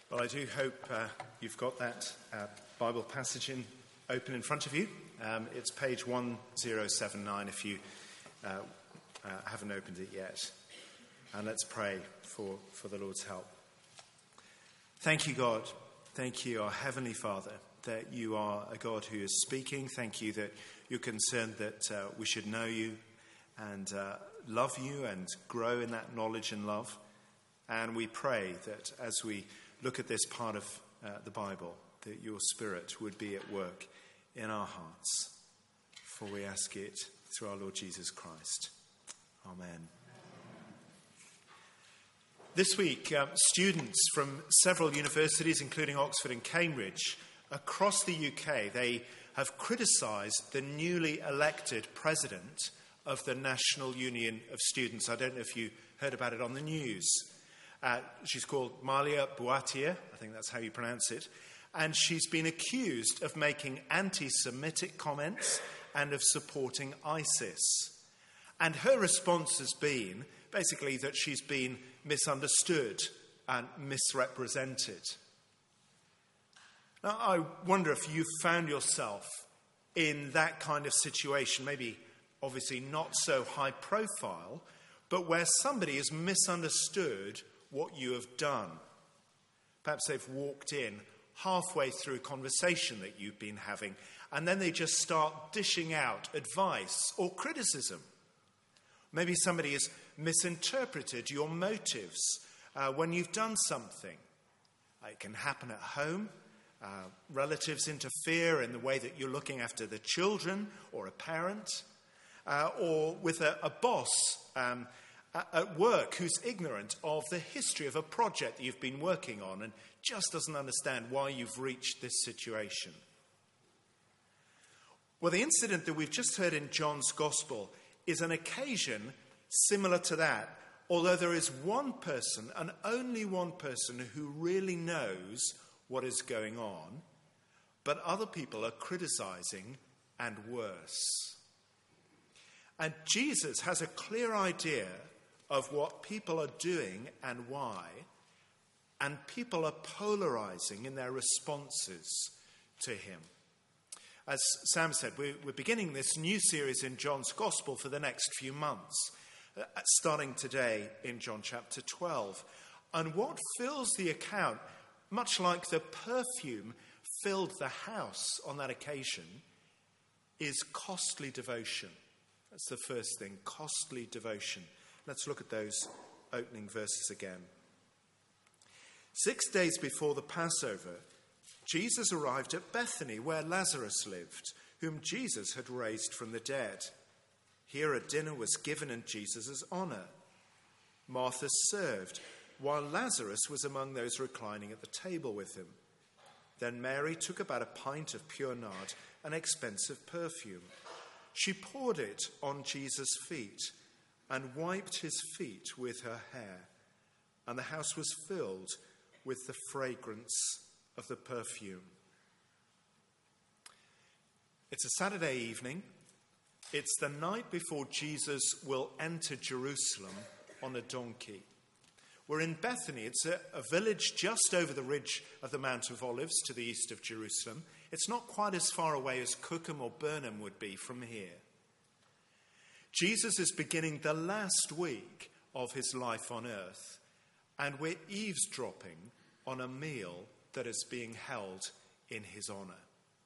Well, I do hope you've got that Bible passage open in front of you. It's page 1079 if you haven't opened it yet. And let's pray for the Lord's help. Thank you, God. Thank you, our Heavenly Father, that you are a God who is speaking. Thank you that you're concerned that we should know you and love you and grow in that knowledge and love. And we pray that as we look at this part of the Bible, that your Spirit would be at work in our hearts. For we ask it through our Lord Jesus Christ. Amen. This week, students from several universities, including Oxford and Cambridge, across the UK, they have criticised the newly elected president of the National Union of Students. I don't know if you heard about it on the news. She's called Malia Bouattia, I think that's how you pronounce it, and she's been accused of making anti-Semitic comments and of supporting ISIS. And her response has been basically that she's been misunderstood and misrepresented. Now, I wonder if you've found yourself in that kind of situation, maybe obviously not so high profile, but where somebody has misunderstood what you have done. Perhaps they've walked in halfway through a conversation that you've been having, and then they just start dishing out advice or criticism. Maybe somebody has misinterpreted your motives when you've done something. It can happen at home. Relatives interfere in the way that you're looking after the children or a parent, or with a boss at work who's ignorant of the history of a project that you've been working on and just doesn't understand why you've reached this situation. Well, the incident that we've just heard in John's Gospel is an occasion similar to that, although there is one person and only one person who really knows what is going on, but other people are criticizing and worse. And Jesus has a clear idea of what people are doing and why, and people are polarizing in their responses to him. As Sam said, we're beginning this new series in John's Gospel for the next few months, starting today in John chapter 12. And what fills the account, much like the perfume filled the house on that occasion, is costly devotion. That's the first thing, costly devotion. Let's look at those opening verses again. 6 days before the Passover, Jesus arrived at Bethany, where Lazarus lived, whom Jesus had raised from the dead. Here a dinner was given in Jesus' honor. Martha served, while Lazarus was among those reclining at the table with him. Then Mary took about a pint of pure nard, an expensive perfume. She poured it on Jesus' feet and wiped his feet with her hair, and the house was filled with the fragrance of the perfume. It's a Saturday evening. It's the night before Jesus will enter Jerusalem on a donkey. We're in Bethany. It's a village just over the ridge of the Mount of Olives to the east of Jerusalem. It's not quite as far away as Cookham or Burnham would be from here. Jesus is beginning the last week of his life on earth, and we're eavesdropping on a meal that is being held in his honor.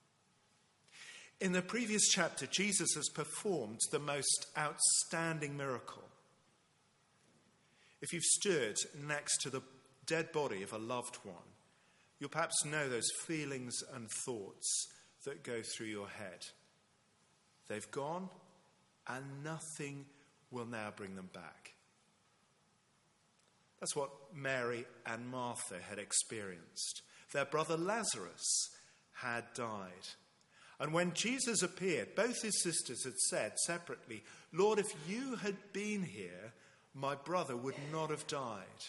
In the previous chapter, Jesus has performed the most outstanding miracle. If you've stood next to the dead body of a loved one, you'll perhaps know those feelings and thoughts that go through your head. They've gone, and nothing will now bring them back. That's what Mary and Martha had experienced. Their brother Lazarus had died. And when Jesus appeared, both his sisters had said separately, "Lord, if you had been here, my brother would not have died."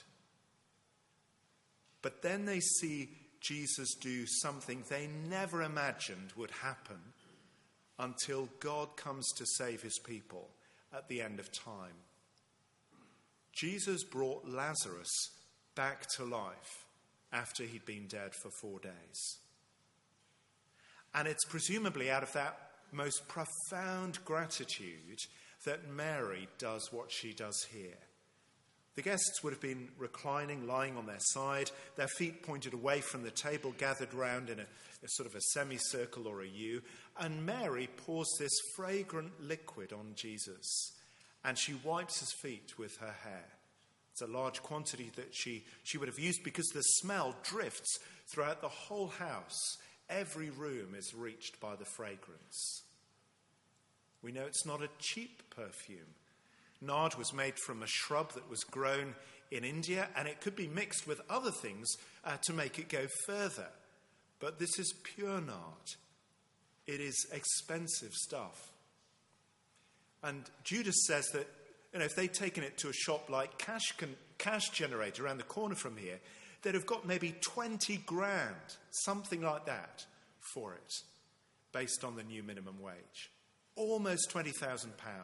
But then they see Jesus do something they never imagined would happen until God comes to save his people at the end of time. Jesus brought Lazarus back to life after he'd been dead for 4 days. And it's presumably out of that most profound gratitude that Mary does what she does here. The guests would have been reclining, lying on their side, their feet pointed away from the table, gathered round in a sort of a semicircle or a U, and Mary pours this fragrant liquid on Jesus, and she wipes his feet with her hair. It's a large quantity that she would have used because the smell drifts throughout the whole house. Every room is reached by the fragrance. We know it's not a cheap perfume. Nard was made from a shrub that was grown in India, and it could be mixed with other things to make it go further. But this is pure nard. It is expensive stuff. And Judas says that, if they'd taken it to a shop like Cash Generator around the corner from here, they'd have got maybe 20 grand, something like that, for it, based on the new minimum wage. Almost £20,000.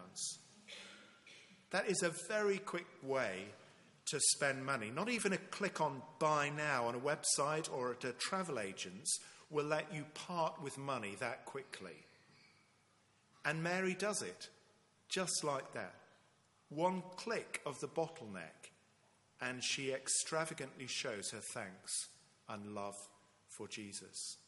That is a very quick way to spend money. Not even a click on buy now on a website or at a travel agent's will let you part with money that quickly. And Mary does it just like that. One click of the bottleneck, and she extravagantly shows her thanks and love for Jesus.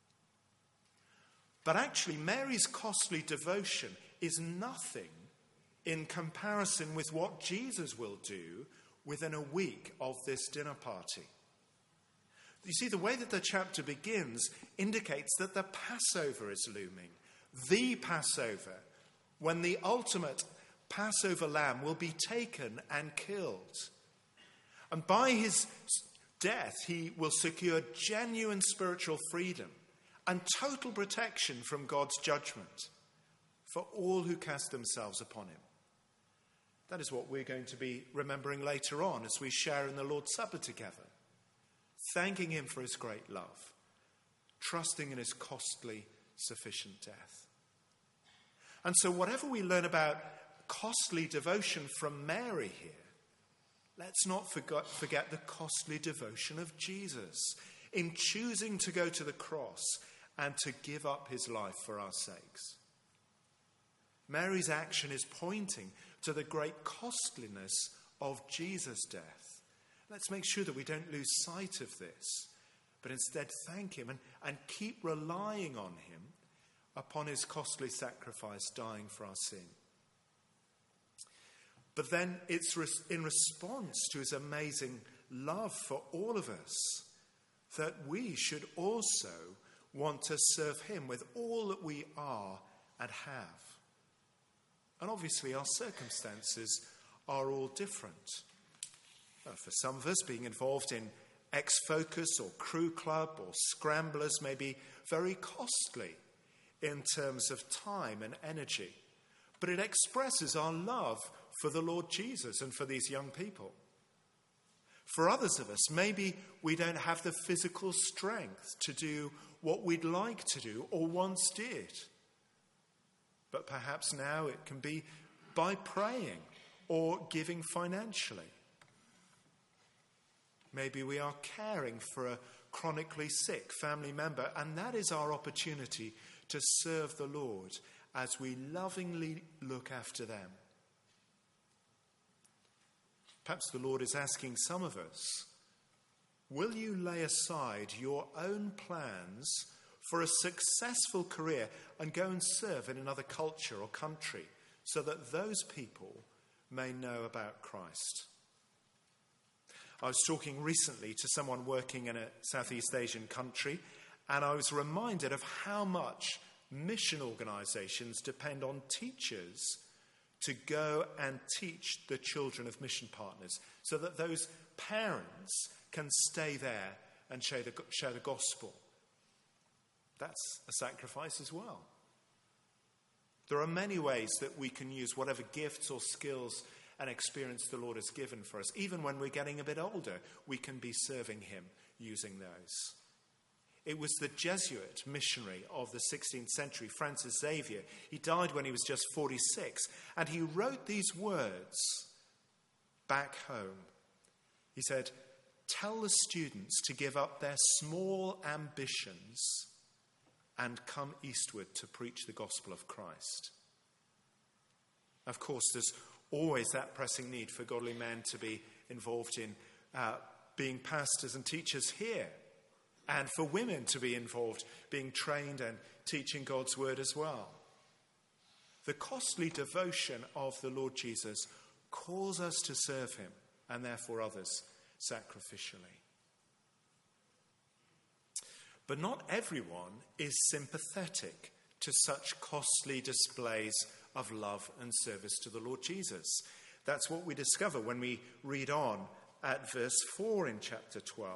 But actually, Mary's costly devotion is nothing in comparison with what Jesus will do within a week of this dinner party. You see, the way that the chapter begins indicates that the Passover is looming. The Passover, when the ultimate Passover lamb will be taken and killed. And by his death, he will secure genuine spiritual freedom and total protection from God's judgment for all who cast themselves upon him. That is what we're going to be remembering later on as we share in the Lord's Supper together, thanking him for his great love, trusting in his costly, sufficient death. And so whatever we learn about costly devotion from Mary here, let's not forget the costly devotion of Jesus in choosing to go to the cross and to give up his life for our sakes. Mary's action is pointing to the great costliness of Jesus' death. Let's make sure that we don't lose sight of this, but instead thank him and keep relying on him upon his costly sacrifice, dying for our sin. But then it's in response to his amazing love for all of us that we should also want to serve him with all that we are and have. And obviously our circumstances are all different. For some of us, being involved in X-Focus or Crew Club or Scramblers may be very costly in terms of time and energy. But it expresses our love for the Lord Jesus and for these young people. For others of us, maybe we don't have the physical strength to do what we'd like to do or once did. But perhaps now it can be by praying or giving financially. Maybe we are caring for a chronically sick family member, and that is our opportunity to serve the Lord as we lovingly look after them. Perhaps the Lord is asking some of us, will you lay aside your own plans for a successful career and go and serve in another culture or country so that those people may know about Christ? I was talking recently to someone working in a Southeast Asian country, and I was reminded of how much mission organizations depend on teachers to go and teach the children of mission partners so that those parents can stay there and share the gospel. That's a sacrifice as well. There are many ways that we can use whatever gifts or skills and experience the Lord has given for us. Even when we're getting a bit older, we can be serving him using those. It was the Jesuit missionary of the 16th century, Francis Xavier. He died when he was just 46, and he wrote these words back home. He said, tell the students to give up their small ambitions and come eastward to preach the gospel of Christ. Of course, there's always that pressing need for godly men to be involved in being pastors and teachers here, and for women to be involved, being trained and teaching God's word as well. The costly devotion of the Lord Jesus calls us to serve him and therefore others sacrificially. But not everyone is sympathetic to such costly displays of love and service to the Lord Jesus. That's what we discover when we read on at verse 4 in chapter 12.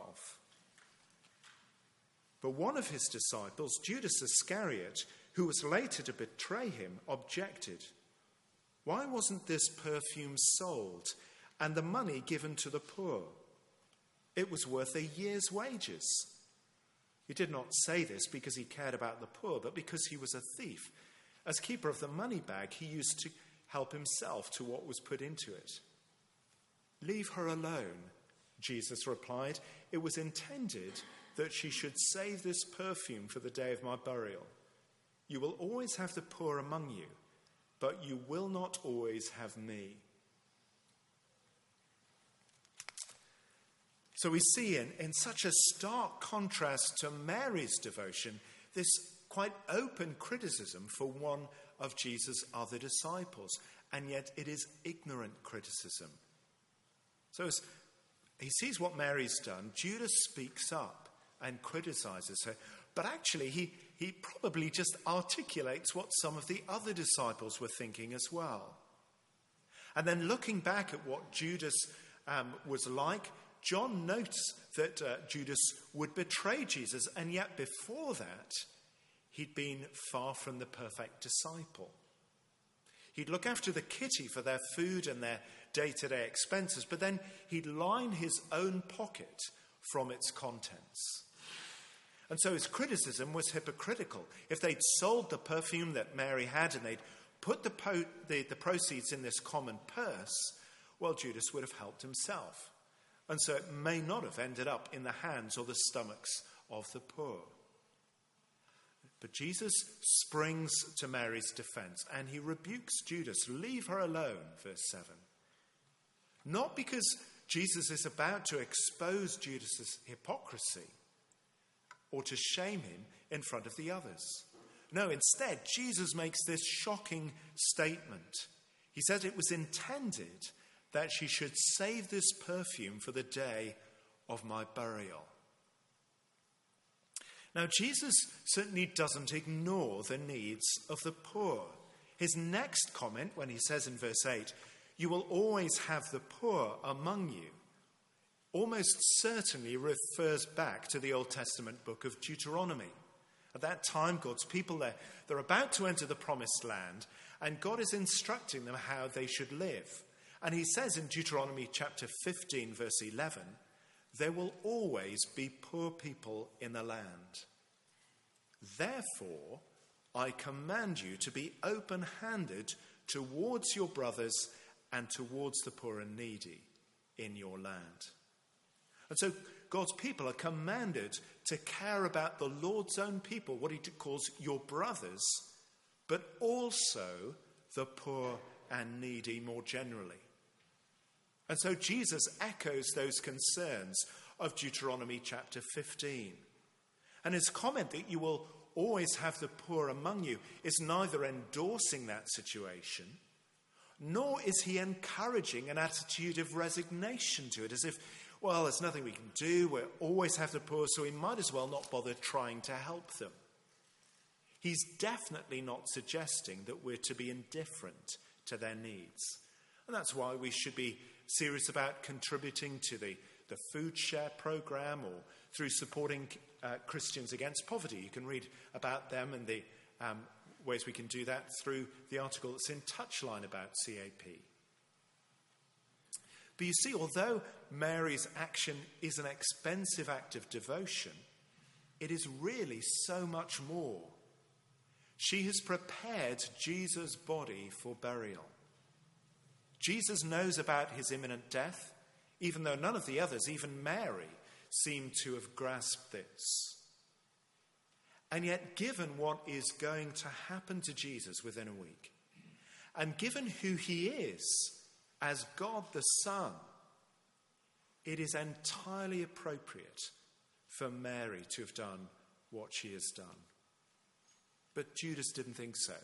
But one of his disciples, Judas Iscariot, who was later to betray him, objected. Why wasn't this perfume sold and the money given to the poor? It was worth a year's wages. He did not say this because he cared about the poor, but because he was a thief. As keeper of the money bag, he used to help himself to what was put into it. Leave her alone, Jesus replied. It was intended that she should save this perfume for the day of my burial. You will always have the poor among you, but you will not always have me. So we see in such a stark contrast to Mary's devotion, this quite open criticism for one of Jesus' other disciples, and yet it is ignorant criticism. So as he sees what Mary's done, Judas speaks up and criticizes her, but actually he probably just articulates what some of the other disciples were thinking as well. And then looking back at what Judas was like, John notes that Judas would betray Jesus, and yet before that, he'd been far from the perfect disciple. He'd look after the kitty for their food and their day-to-day expenses, but then he'd line his own pocket from its contents. And so his criticism was hypocritical. If they'd sold the perfume that Mary had and they'd put the proceeds in this common purse, well, Judas would have helped himself. And so it may not have ended up in the hands or the stomachs of the poor. But Jesus springs to Mary's defense and he rebukes Judas. Leave her alone, verse 7. Not because Jesus is about to expose Judas's hypocrisy or to shame him in front of the others. No, instead, Jesus makes this shocking statement. He says it was intended that she should save this perfume for the day of my burial. Now, Jesus certainly doesn't ignore the needs of the poor. His next comment, when he says in verse 8, you will always have the poor among you, almost certainly refers back to the Old Testament book of Deuteronomy. At that time, God's people, they're about to enter the promised land, and God is instructing them how they should live. And he says in Deuteronomy chapter 15, verse 11, there will always be poor people in the land. Therefore, I command you to be open-handed towards your brothers and towards the poor and needy in your land. And so God's people are commanded to care about the Lord's own people, what he calls your brothers, but also the poor and needy more generally. And so Jesus echoes those concerns of Deuteronomy chapter 15. And his comment that you will always have the poor among you is neither endorsing that situation, nor is he encouraging an attitude of resignation to it, as if, well, there's nothing we can do, we'll always have the poor, so we might as well not bother trying to help them. He's definitely not suggesting that we're to be indifferent to their needs. And that's why we should be serious about contributing to the food share program or through supporting Christians Against Poverty. You can read about them and the ways we can do that through the article that's in Touchline about CAP. But you see, although Mary's action is an expensive act of devotion, it is really so much more. She has prepared Jesus' body for burial. Jesus knows about his imminent death. even though none of the others, even Mary, seem to have grasped this. And yet, given what is going to happen to Jesus within a week, and given who he is as God the Son, it is entirely appropriate for Mary to have done what she has done. But Judas didn't think so.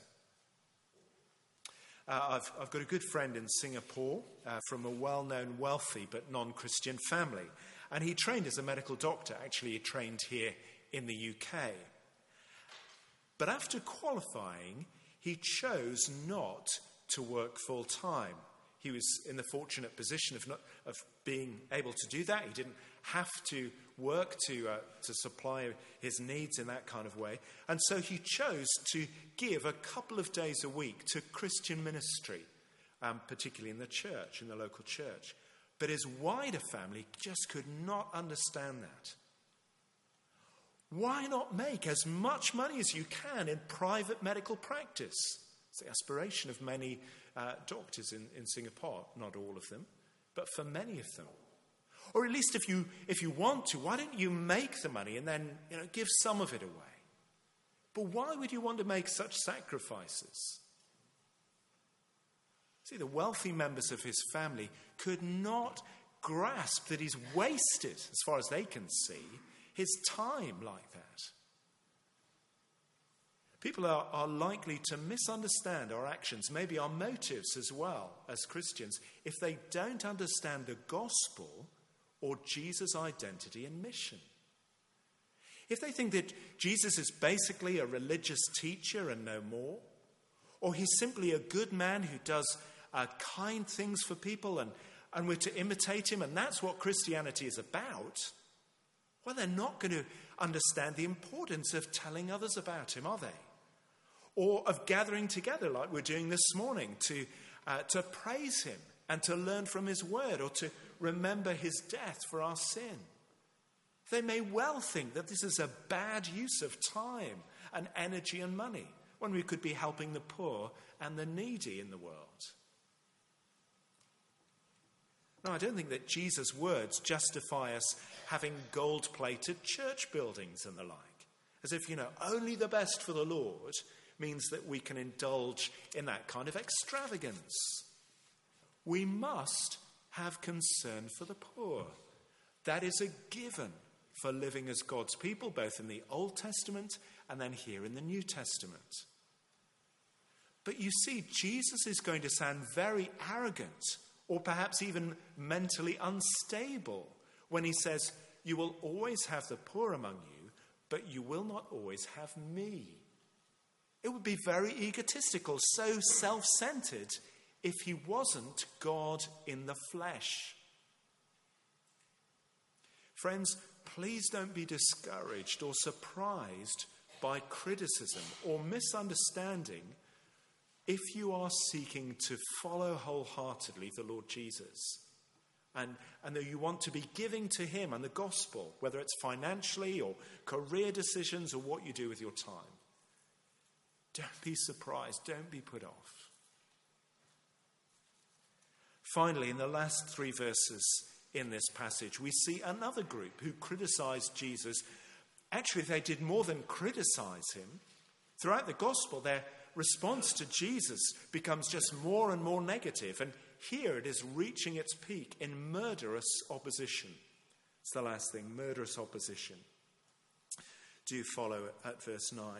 I've got a good friend in Singapore from a well-known, wealthy but non-Christian family. And he trained as a medical doctor. Actually, he trained here in the UK. But after qualifying, he chose not to work full-time. He was in the fortunate position of being able to do that. He didn't have to work to supply his needs in that kind of way. And so he chose to give a couple of days a week to Christian ministry, particularly in the church, in the local church. But his wider family just could not understand that. Why not make as much money as you can in private medical practice? It's the aspiration of many doctors in Singapore, not all of them, but for many of them. Or at least if you want to, why don't you make the money and then give some of it away? But why would you want to make such sacrifices? See, the wealthy members of his family could not grasp that he's wasted, as far as they can see, his time like that. People are likely to misunderstand our actions, maybe our motives as well as Christians, if they don't understand the gospel or Jesus' identity and mission. If they think that Jesus is basically a religious teacher and no more, or he's simply a good man who does kind things for people and we're to imitate him and that's what Christianity is about, well, they're not going to understand the importance of telling others about him, are they? Or of gathering together like we're doing this morning to praise him and to learn from his word or to remember his death for our sin. They may well think that this is a bad use of time and energy and money when we could be helping the poor and the needy in the world. No, I don't think that Jesus' words justify us having gold-plated church buildings and the like. As if, only the best for the Lord means that we can indulge in that kind of extravagance. We must have concern for the poor. That is a given for living as God's people, both in the Old Testament and then here in the New Testament. But you see, Jesus is going to sound very arrogant or perhaps even mentally unstable when he says, "You will always have the poor among you, but you will not always have me." It would be very egotistical, so self-centered, if he wasn't God in the flesh. Friends, please don't be discouraged or surprised by criticism or misunderstanding if you are seeking to follow wholeheartedly the Lord Jesus. And that you want to be giving to him and the gospel, whether it's financially or career decisions or what you do with your time. Don't be surprised. Don't be put off. Finally, in the last 3 verses in this passage, we see another group who criticized Jesus. Actually, they did more than criticize him. Throughout the gospel, their response to Jesus becomes just more and more negative. And here it is reaching its peak in murderous opposition. It's the last thing, murderous opposition. Do follow at verse 9.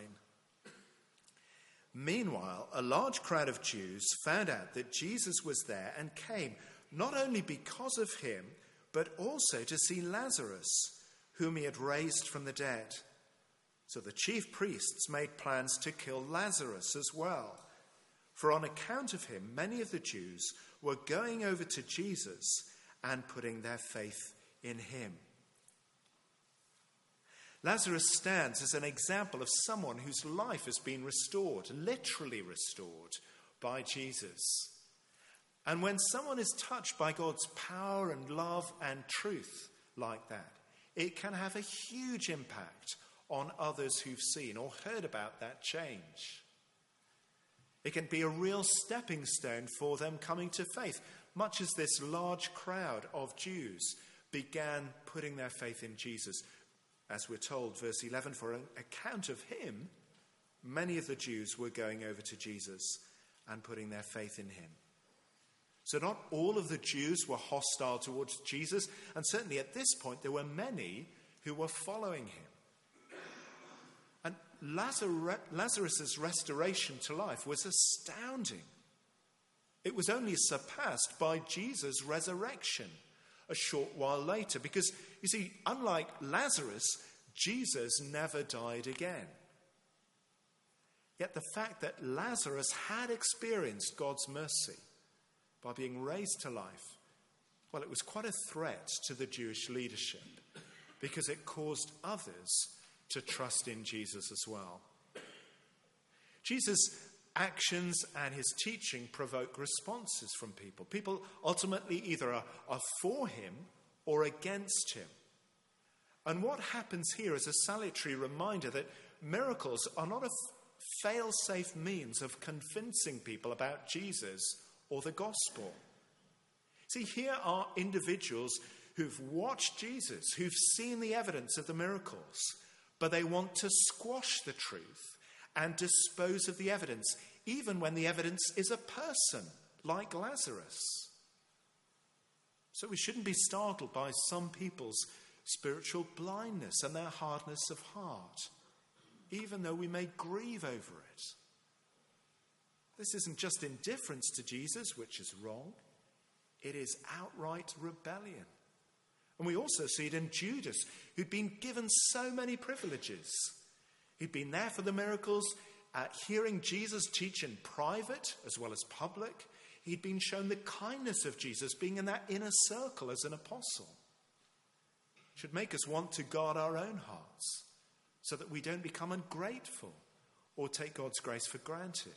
Meanwhile, a large crowd of Jews found out that Jesus was there and came, not only because of him, but also to see Lazarus, whom he had raised from the dead. So the chief priests made plans to kill Lazarus as well. For on account of him, many of the Jews were going over to Jesus and putting their faith in him. Lazarus stands as an example of someone whose life has been restored, literally restored, by Jesus. And when someone is touched by God's power and love and truth like that, it can have a huge impact on others who've seen or heard about that change. It can be a real stepping stone for them coming to faith, much as this large crowd of Jews began putting their faith in Jesus. As we're told, verse 11, for an account of him, many of the Jews were going over to Jesus and putting their faith in him. So not all of the Jews were hostile towards Jesus, and certainly at this point there were many who were following him. And Lazarus' restoration to life was astounding. It was only surpassed by Jesus' resurrection a short while later, because, you see, unlike Lazarus, Jesus never died again. Yet the fact that Lazarus had experienced God's mercy by being raised to life, well, it was quite a threat to the Jewish leadership, because it caused others to trust in Jesus as well. Jesus' actions and his teaching provoke responses from people. People ultimately either are for him or against him. And what happens here is a salutary reminder that miracles are not a fail-safe means of convincing people about Jesus or the gospel. See, here are individuals who've watched Jesus, who've seen the evidence of the miracles, but they want to squash the truth and dispose of the evidence, even when the evidence is a person like Lazarus. So we shouldn't be startled by some people's spiritual blindness and their hardness of heart, even though we may grieve over it. This isn't just indifference to Jesus, which is wrong. It is outright rebellion. And we also see it in Judas, who'd been given so many privileges. He'd been there for the miracles, hearing Jesus teach in private as well as public. He'd been shown the kindness of Jesus, being in that inner circle as an apostle. It should make us want to guard our own hearts so that we don't become ungrateful or take God's grace for granted.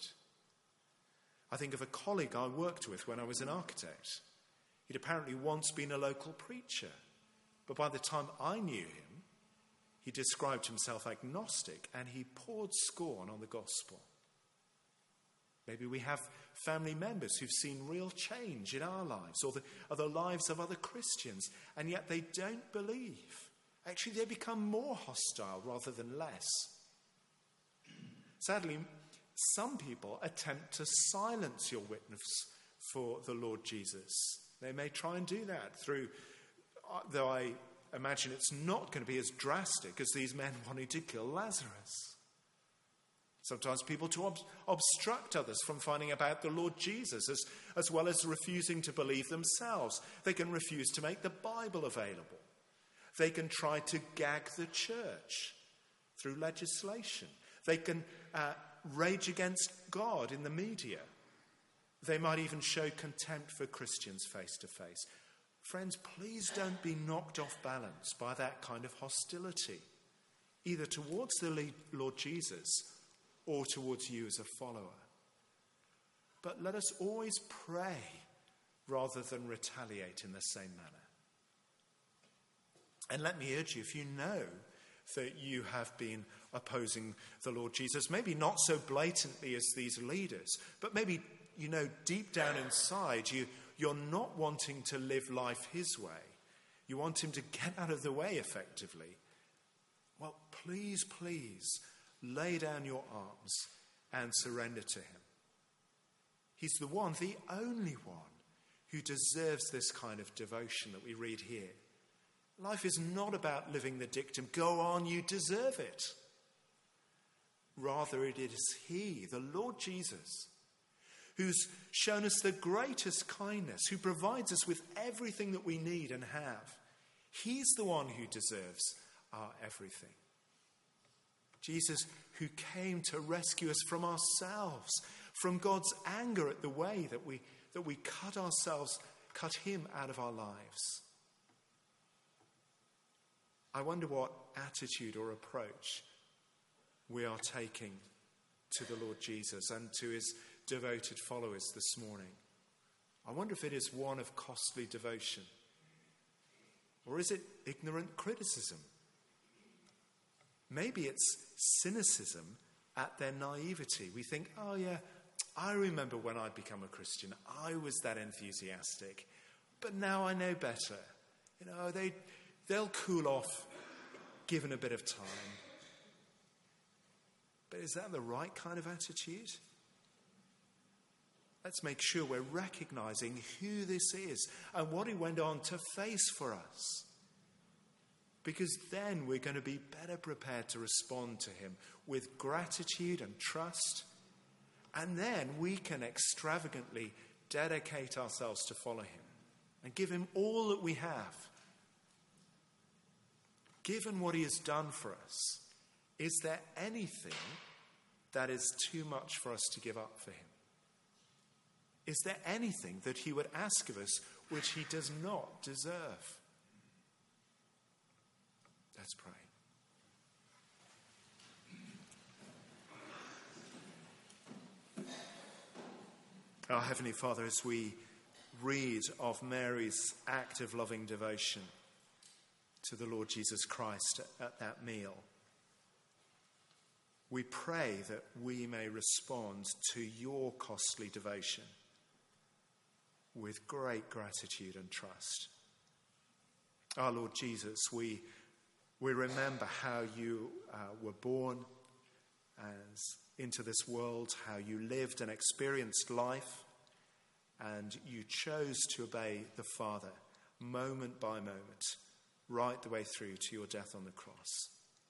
I think of a colleague I worked with when I was an architect. He'd apparently once been a local preacher, but by the time I knew him, he described himself agnostic, and he poured scorn on the gospel. Maybe we have family members who've seen real change in our lives or the lives of other Christians, and yet they don't believe. Actually, they become more hostile rather than less. Sadly, some people attempt to silence your witness for the Lord Jesus. They may try and do that through, though I imagine it's not going to be as drastic as these men wanting to kill Lazarus. Sometimes people to obstruct others from finding about the Lord Jesus, as well as refusing to believe themselves. They can refuse to make the Bible available. They can try to gag the church through legislation. They can rage against God in the media. They might even show contempt for Christians face to face. Friends, please don't be knocked off balance by that kind of hostility, either towards the Lord Jesus or towards you as a follower. But let us always pray rather than retaliate in the same manner. And let me urge you, if you know that you have been opposing the Lord Jesus, maybe not so blatantly as these leaders, but maybe, you know, deep down inside you're not wanting to live life his way. You want him to get out of the way effectively. Well, please lay down your arms and surrender to him. He's the one, the only one, who deserves this kind of devotion that we read here. Life is not about living the dictum, go on, you deserve it. Rather, it is he, the Lord Jesus, who's shown us the greatest kindness, who provides us with everything that we need and have. He's the one who deserves our everything. Jesus, who came to rescue us from ourselves, from God's anger at the way that we cut him out of our lives. I wonder what attitude or approach we are taking to the Lord Jesus and to his devoted followers this morning. I wonder if it is one of costly devotion, or is it ignorant criticism? Maybe it's cynicism at their naivety. We think, oh yeah, I remember when I'd become a Christian, I was that enthusiastic. But now I know better. You know, they'll cool off given a bit of time. But is that the right kind of attitude? Let's make sure we're recognizing who this is and what he went on to face for us. Because then we're going to be better prepared to respond to him with gratitude and trust. And then we can extravagantly dedicate ourselves to follow him and give him all that we have. Given what he has done for us, is there anything that is too much for us to give up for him? Is there anything that he would ask of us which he does not deserve? Let's pray. Our Heavenly Father, as we read of Mary's act of loving devotion to the Lord Jesus Christ at that meal, we pray that we may respond to your costly devotion with great gratitude and trust. Our Lord Jesus, we remember how you were born into this world, how you lived and experienced life, and you chose to obey the Father moment by moment, right the way through to your death on the cross.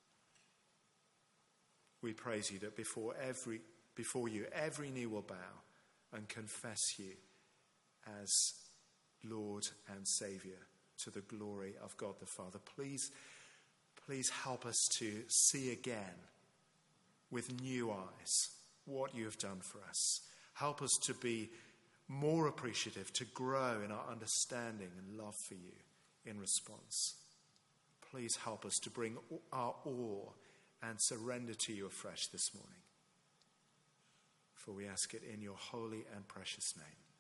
We praise you that before you every knee will bow and confess you as Lord and Saviour to the glory of God the Father. Please help us to see again with new eyes what you have done for us. Help us to be more appreciative, to grow in our understanding and love for you in response. Please help us to bring our awe and surrender to you afresh this morning. For we ask it in your holy and precious name.